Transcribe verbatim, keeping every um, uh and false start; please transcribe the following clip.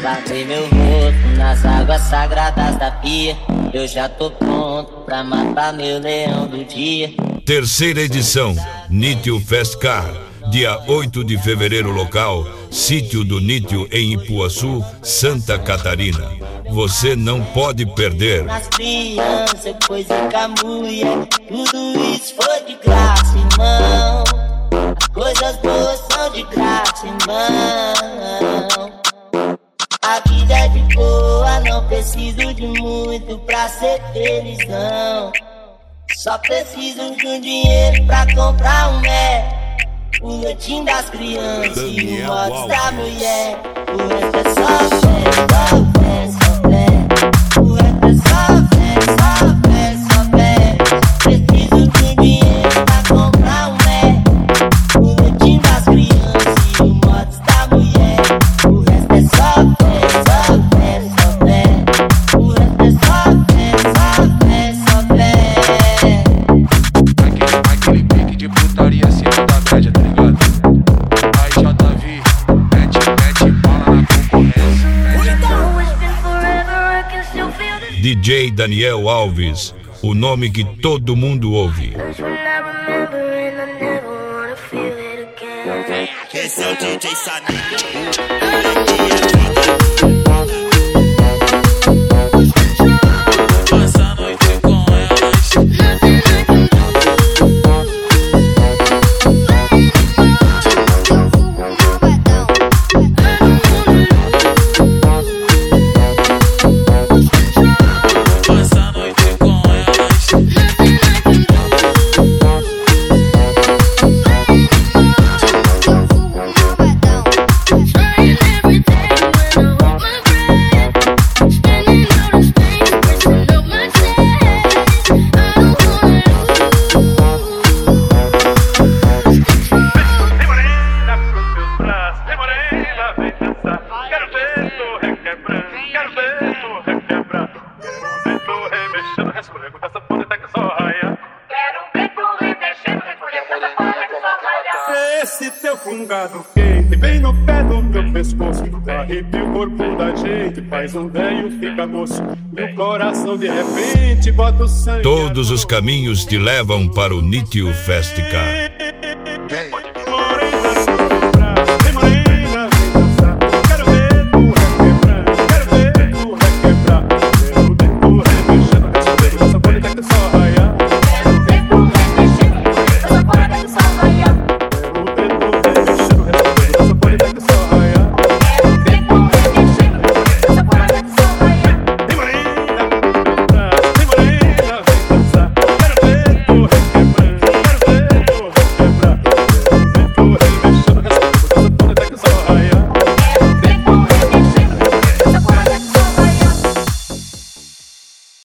Lavei meu rosto nas águas sagradas da pia. Eu já tô pronto pra matar meu leão do dia. Terceira edição, Nítio Fest Car, dia oito de fevereiro local, sítio do Nítio em Ipuaçu, Santa Catarina. Você não pode perder. Nas crianças, coisa com a mulher, tudo isso foi de graça, irmão. Coisas boas são de graça, irmão. A vida é de boa, não preciso de muito pra ser feliz, não. Só preciso de um dinheiro pra comprar um Mac, o leitinho das crianças e o modos da mulher. O resto é só fé, só fé, só fé. O resto é só fé, só fé, só fé. Preciso de um dinheiro pra comprar um Mac, o leitinho das crianças e o modos da mulher. O resto é só fé, só fé, só fé. O resto é só fé, só fé, só fé. Aquele, aquele pique de putaria acima da média, tá ligado? Aí J V, mete, mete bala na concorrência. D J Daniel Alves, o nome que todo mundo ouve. Esse é o D J Saninho. Esse teu fungado quente vem no pé do meu pescoço, arrepia o corpo da gente, faz um velho fica moço, meu coração de repente bota o sangue. Todos os caminhos te levam para o Nítio Fest Car.